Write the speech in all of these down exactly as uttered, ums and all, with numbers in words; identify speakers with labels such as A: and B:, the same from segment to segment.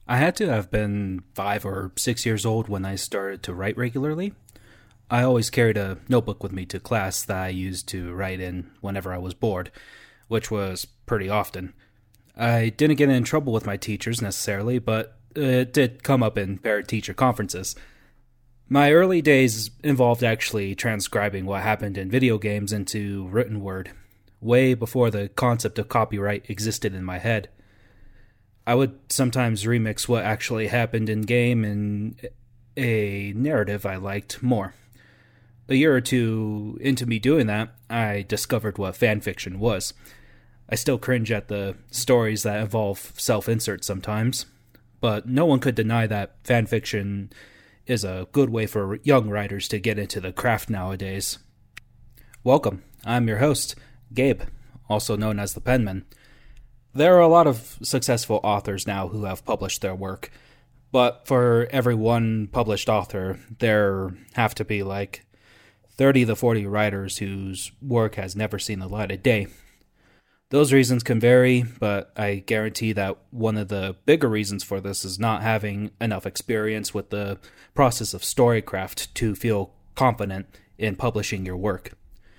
A: I had to have been five or six years old when I started to write regularly. I always carried a notebook with me to class that I used to write in whenever I was bored, which was pretty often. I didn't get in trouble with my teachers necessarily, but it did come up in parent-teacher conferences. My early days involved actually transcribing what happened in video games into written word, way before the concept of copyright existed in my head. I would sometimes remix what actually happened in game in a narrative I liked more. A year or two into me doing that, I discovered what fanfiction was. I still cringe at the stories that involve self-insert sometimes, but no one could deny that fanfiction is a good way for young writers to get into the craft nowadays. Welcome, I'm your host, Gabe, also known as the Penman. There are a lot of successful authors now who have published their work, but for every one published author, there have to be like thirty to forty writers whose work has never seen the light of day. Those reasons can vary, but I guarantee that one of the bigger reasons for this is not having enough experience with the process of storycraft to feel confident in publishing your work.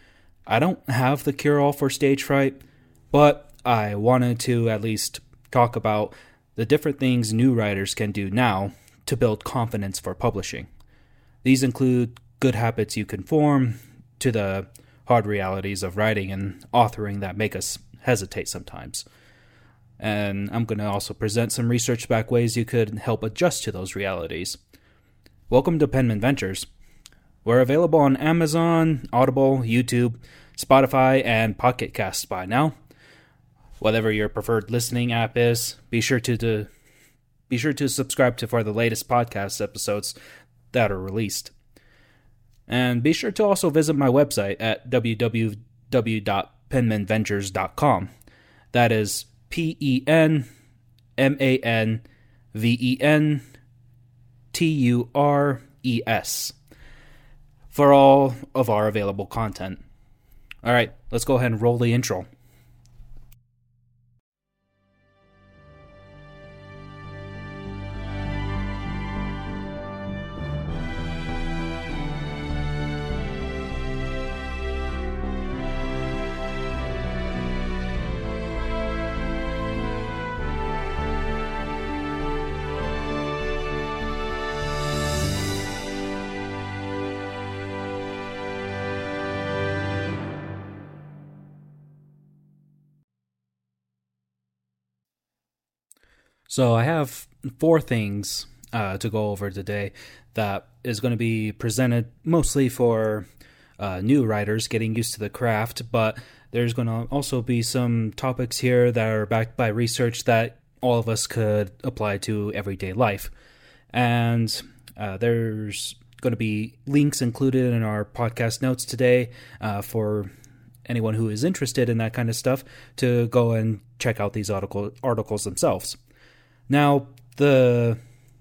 A: I don't have the cure-all for stage fright, but I wanted to at least talk about the different things new writers can do now to build confidence for publishing. These include good habits you can form to the hard realities of writing and authoring that make us hesitate sometimes. And I'm going to also present some research-backed ways you could help adjust to those realities. Welcome to Penman Ventures. We're available on Amazon, Audible, YouTube, Spotify, and Pocket Casts by now. Whatever your preferred listening app is, be sure to, to be sure to subscribe to for the latest podcast episodes that are released. And be sure to also visit my website at w w w dot penman ventures dot com. That is P E N M A N V E N T U R E S for all of our available content. All right, let's go ahead and roll the intro. So I have four things uh, to go over today that is going to be presented mostly for uh, new writers getting used to the craft, but there's going to also be some topics here that are backed by research that all of us could apply to everyday life. And uh, there's going to be links included in our podcast notes today uh, for anyone who is interested in that kind of stuff to go and check out these article, articles themselves. Now, the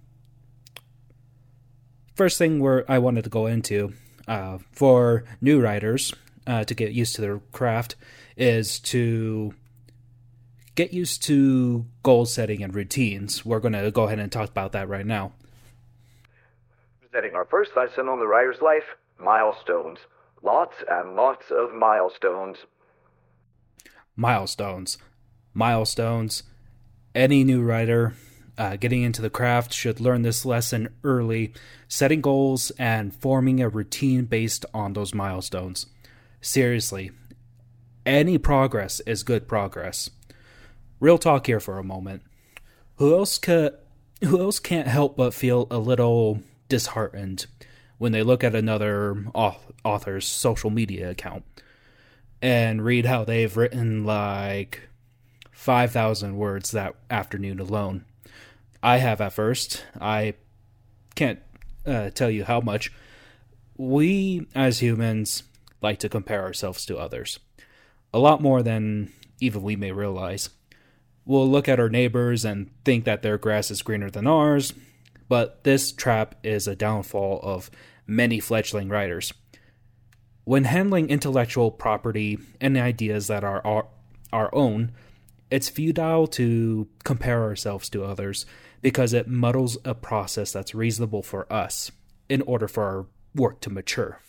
A: first thing where I wanted to go into uh, for new writers uh, to get used to their craft is to get used to goal setting and routines. We're going to go ahead and talk about that right now.
B: Presenting our first lesson on the writer's life, milestones. Lots and lots of milestones.
A: Milestones. Milestones. Any new writer uh, getting into the craft should learn this lesson early, setting goals and forming a routine based on those milestones. Seriously, any progress is good progress. Real talk here for a moment. Who else could, who else can't help but feel a little disheartened when they look at another author's social media account and read how they've written like five thousand words that afternoon alone? I have at first. I can't uh, tell you how much. We, as humans, like to compare ourselves to others. A lot more than even we may realize. We'll look at our neighbors and think that their grass is greener than ours, but this trap is a downfall of many fledgling writers. When handling intellectual property and ideas that are our, our own, It's futile to compare ourselves to others because it muddles a process that's reasonable for us in order for our work to mature.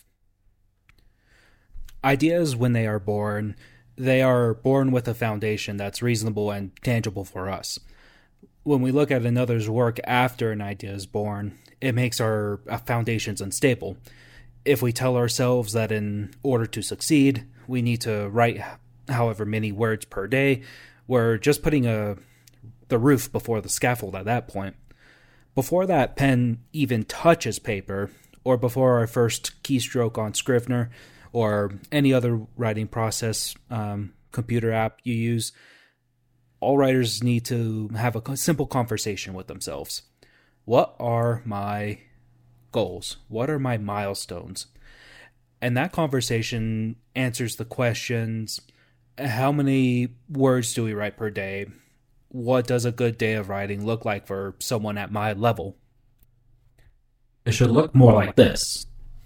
A: Ideas, when they are born, they are born with a foundation that's reasonable and tangible for us. When we look at another's work after an idea is born, it makes our foundations unstable. If we tell ourselves that in order to succeed, we need to write however many words per day, we're just putting a the roof before the scaffold at that point. Before that pen even touches paper, or before our first keystroke on Scrivener, or any other writing process, um, computer app you use, all writers need to have a simple conversation with themselves. What are my goals? What are my milestones? And that conversation answers the questions: how many words do we write per day? What does a good day of writing look like for someone at my level?
C: It should look more like this.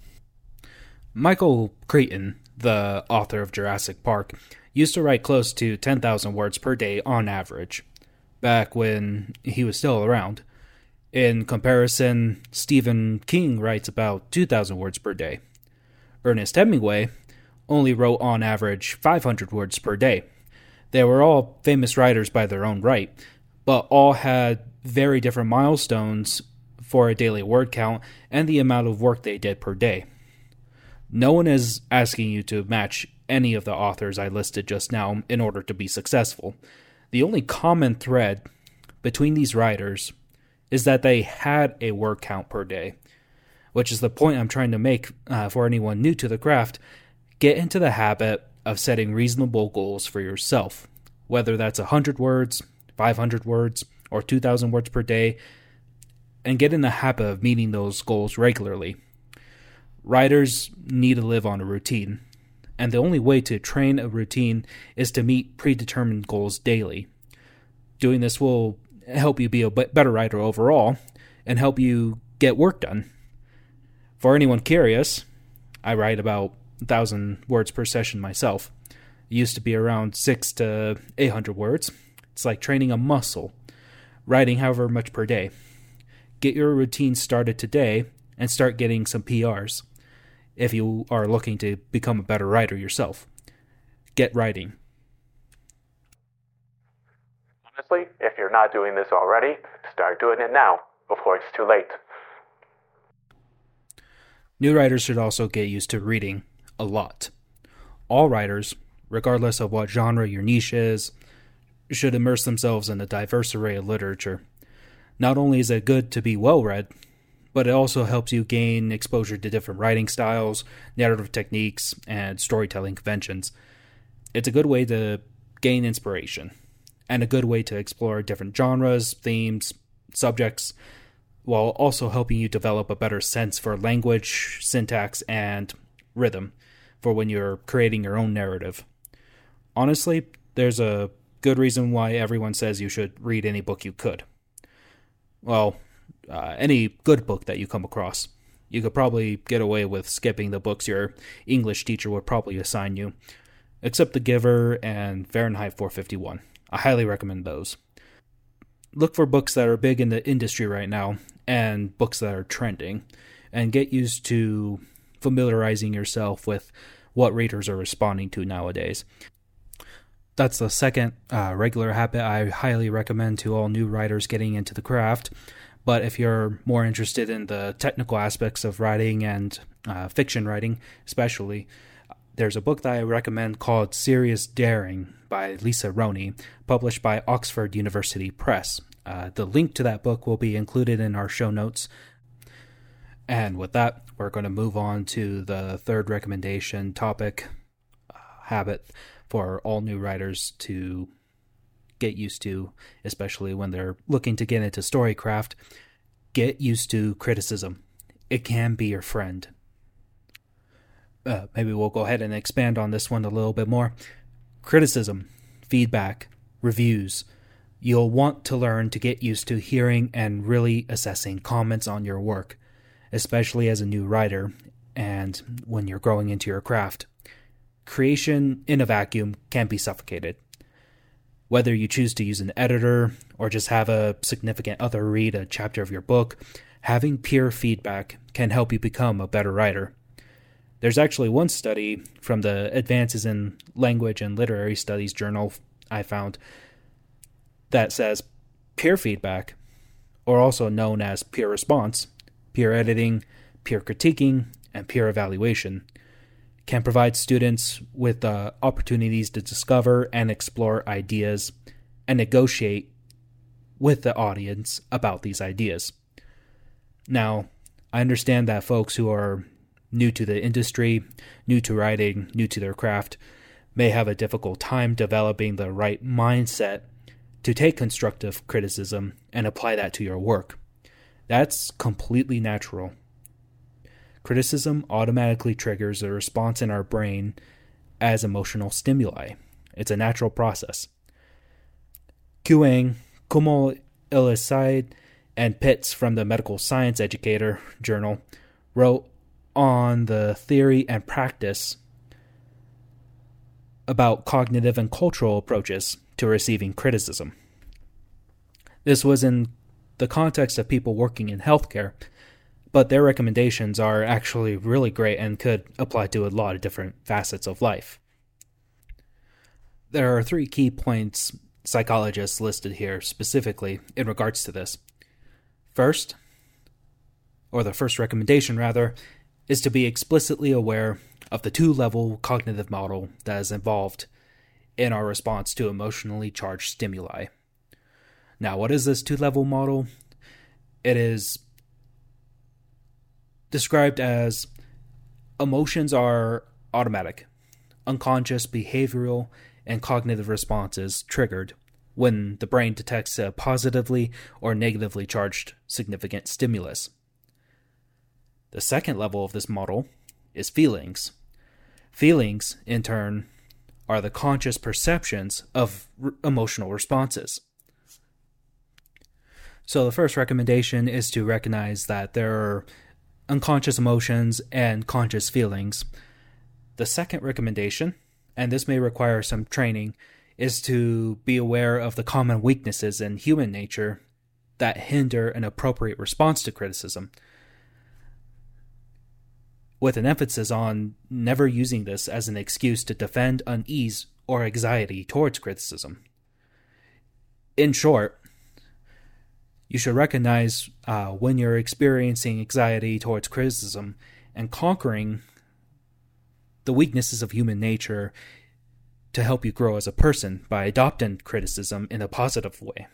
A: Michael Crichton, the author of Jurassic Park, used to write close to ten thousand words per day on average, back when he was still around. In comparison, Stephen King writes about two thousand words per day. Ernest Hemingway only wrote on average five hundred words per day. They were all famous writers by their own right, but all had very different milestones for a daily word count and the amount of work they did per day. No one is asking you to match any of the authors I listed just now in order to be successful. The only common thread between these writers is that they had a word count per day, which is the point I'm trying to make uh, for anyone new to the craft. Get into the habit of setting reasonable goals for yourself, whether that's one hundred words, five hundred words, or two thousand words per day, and get in the habit of meeting those goals regularly. Writers need to live on a routine, and the only way to train a routine is to meet predetermined goals daily. Doing this will help you be a better writer overall, and help you get work done. For anyone curious, I write about one thousand words per session myself. It used to be around six to eight hundred words. It's like training a muscle, writing however much per day. Get your routine started today and start getting some P Rs. If you are looking to become a better writer yourself, get writing.
B: Honestly, if you're not doing this already, start doing it now, before it's too late.
A: New writers should also get used to reading a lot. All writers, regardless of what genre your niche is, should immerse themselves in a diverse array of literature. Not only is it good to be well-read, but it also helps you gain exposure to different writing styles, narrative techniques, and storytelling conventions. It's a good way to gain inspiration, and a good way to explore different genres, themes, subjects, while also helping you develop a better sense for language, syntax, and rhythm for when you're creating your own narrative. Honestly, there's a good reason why everyone says you should read any book you could. Well, uh, any good book that you come across. You could probably get away with skipping the books your English teacher would probably assign you, except The Giver and Fahrenheit four fifty-one. I highly recommend those. Look for books that are big in the industry right now, and books that are trending, and get used to familiarizing yourself with what readers are responding to nowadays. That's the second uh, regular habit I highly recommend to all new writers getting into the craft. But if you're more interested in the technical aspects of writing and uh, fiction writing especially, there's a book that I recommend called Serious Daring by Lisa Roney, published by Oxford University Press. Uh, the link to that book will be included in our show notes. And with that, we're going to move on to the third recommendation topic, uh, habit for all new writers to get used to, especially when they're looking to get into storycraft. Get used to criticism. It can be your friend. Uh, maybe we'll go ahead and expand on this one a little bit more. Criticism, feedback, reviews. You'll want to learn to get used to hearing and really assessing comments on your work, especially as a new writer and when you're growing into your craft. Creation in a vacuum can be suffocated. Whether you choose to use an editor or just have a significant other read a chapter of your book, having peer feedback can help you become a better writer. There's actually one study from the Advances in Language and Literary Studies journal I found that says peer feedback, or also known as peer response, peer editing, peer critiquing, and peer evaluation, can provide students with uh, opportunities to discover and explore ideas and negotiate with the audience about these ideas. Now, I understand that folks who are new to the industry, new to writing, new to their craft, may have a difficult time developing the right mindset to take constructive criticism and apply that to your work. That's completely natural. Criticism automatically triggers a response in our brain as emotional stimuli. It's a natural process. Kuang, Kumo Iliside, and Pitts from the Medical Science Educator journal wrote on the theory and practice about cognitive and cultural approaches to receiving criticism. This was in the context of people working in healthcare, but their recommendations are actually really great and could apply to a lot of different facets of life. There are three key points psychologists listed here specifically in regards to this. First, or the first recommendation rather, is to be explicitly aware of the two-level cognitive model that is involved in our response to emotionally charged stimuli. Now, what is this two-level model? It is described as emotions are automatic, unconscious behavioral and cognitive responses triggered when the brain detects a positively or negatively charged significant stimulus. The second level of this model is feelings. Feelings, in turn, are the conscious perceptions of r- emotional responses. So the first recommendation is to recognize that there are unconscious emotions and conscious feelings. The second recommendation, and this may require some training, is to be aware of the common weaknesses in human nature that hinder an appropriate response to criticism, with an emphasis on never using this as an excuse to defend unease or anxiety towards criticism. In short, you should recognize uh, when you're experiencing anxiety towards criticism and conquering the weaknesses of human nature to help you grow as a person by adopting criticism in a positive way.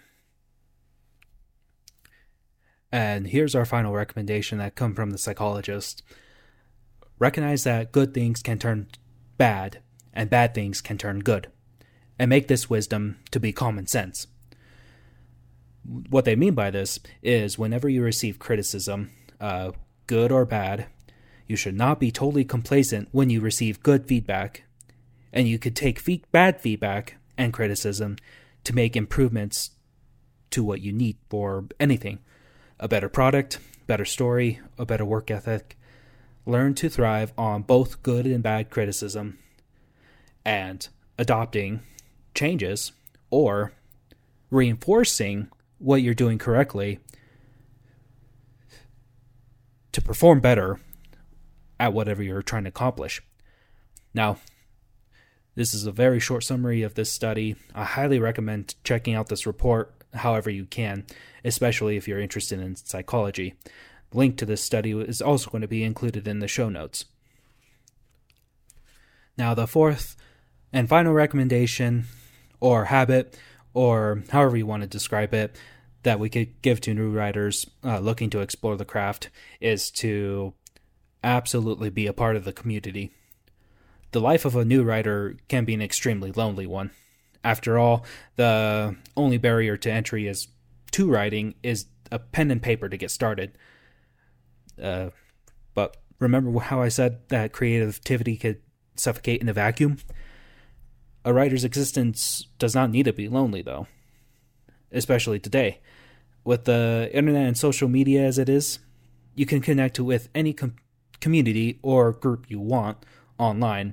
A: And here's our final recommendation that comes from the psychologist. Recognize that good things can turn bad and bad things can turn good, and make this wisdom to be common sense. What they mean by this is whenever you receive criticism, uh, good or bad, you should not be totally complacent when you receive good feedback, and you could take fe- bad feedback and criticism to make improvements to what you need for anything. A better product, better story, a better work ethic. Learn to thrive on both good and bad criticism and adopting changes or reinforcing what you're doing correctly to perform better at whatever you're trying to accomplish. Now, this is a very short summary of this study. I highly recommend checking out this report however you can, especially if you're interested in psychology. The link to this study is also going to be included in the show notes. Now, the fourth and final recommendation, or habit, or however you want to describe it, that we could give to new writers uh, looking to explore the craft is to absolutely be a part of the community. The life of a new writer can be an extremely lonely one. After all, the only barrier to entry is to writing is a pen and paper to get started. Uh, but remember how I said that creativity could suffocate in a vacuum? A writer's existence does not need to be lonely, though. Especially today. With the internet and social media as it is, you can connect with any com- community or group you want online,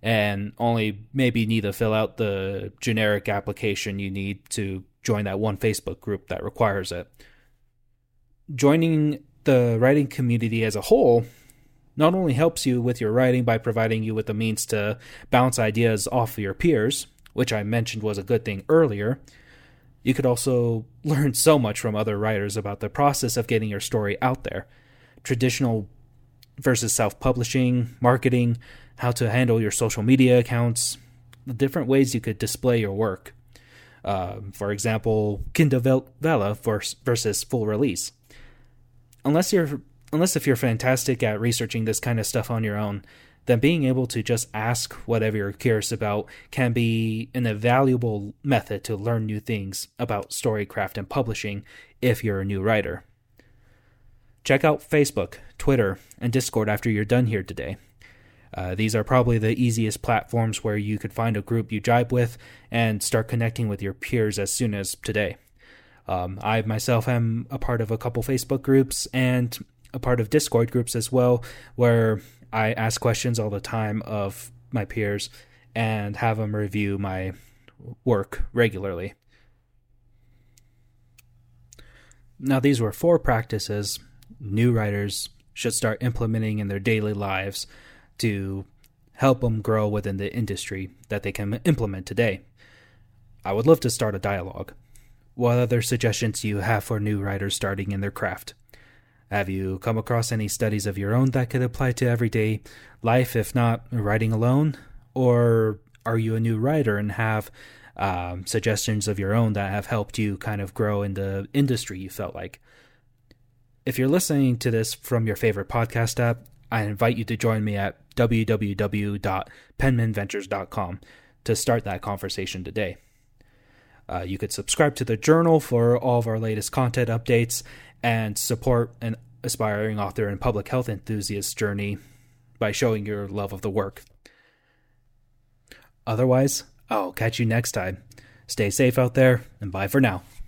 A: and only maybe need to fill out the generic application you need to join that one Facebook group that requires it. Joining the writing community as a whole not only helps you with your writing by providing you with the means to bounce ideas off of your peers, which I mentioned was a good thing earlier, you could also learn so much from other writers about the process of getting your story out there. Traditional versus self-publishing, marketing, how to handle your social media accounts, the different ways you could display your work. Uh, for example, Kindle Vella versus full release. Unless you're, unless if you're fantastic at researching this kind of stuff on your own, then being able to just ask whatever you're curious about can be an invaluable method to learn new things about storycraft and publishing if you're a new writer. Check out Facebook, Twitter, and Discord after you're done here today. Uh, these are probably the easiest platforms where you could find a group you jibe with and start connecting with your peers as soon as today. Um, I myself am a part of a couple Facebook groups and a part of Discord groups as well, where I ask questions all the time of my peers and have them review my work regularly. Now, these were four practices new writers should start implementing in their daily lives to help them grow within the industry that they can implement today. I would love to start a dialogue. What other suggestions do you have for new writers starting in their craft? Have you come across any studies of your own that could apply to everyday life, if not writing alone? Or are you a new writer and have um, suggestions of your own that have helped you kind of grow in the industry you felt like? If you're listening to this from your favorite podcast app, I invite you to join me at w w w dot penman ventures dot com to start that conversation today. Uh, you could subscribe to the journal for all of our latest content updates and support an aspiring author and public health enthusiast journey by showing your love of the work. Otherwise, I'll catch you next time. Stay safe out there, and bye for now.